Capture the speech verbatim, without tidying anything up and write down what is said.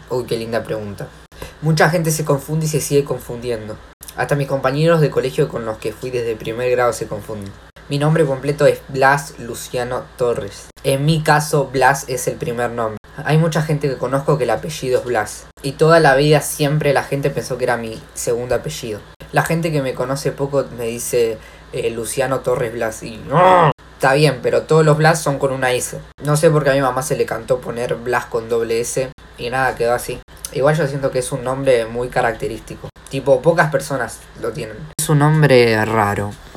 Uy, qué linda pregunta. Mucha gente se confunde y se sigue confundiendo. Hasta mis compañeros de colegio con los que fui desde primer grado se confunden. Mi nombre completo es Blas Luciano Torres. En mi caso, Blas es el primer nombre. Hay mucha gente que conozco que el apellido es Blas. Y toda la vida siempre la gente pensó que era mi segundo apellido. La gente que me conoce poco me dice eh, Luciano Torres Blas y... ¡no! Está bien, pero todos los Blas son con una S. No sé por qué a mi mamá se le cantó poner Blas con doble S y nada, quedó así. Igual yo siento que es un nombre muy característico. Tipo, pocas personas lo tienen. Es un nombre raro.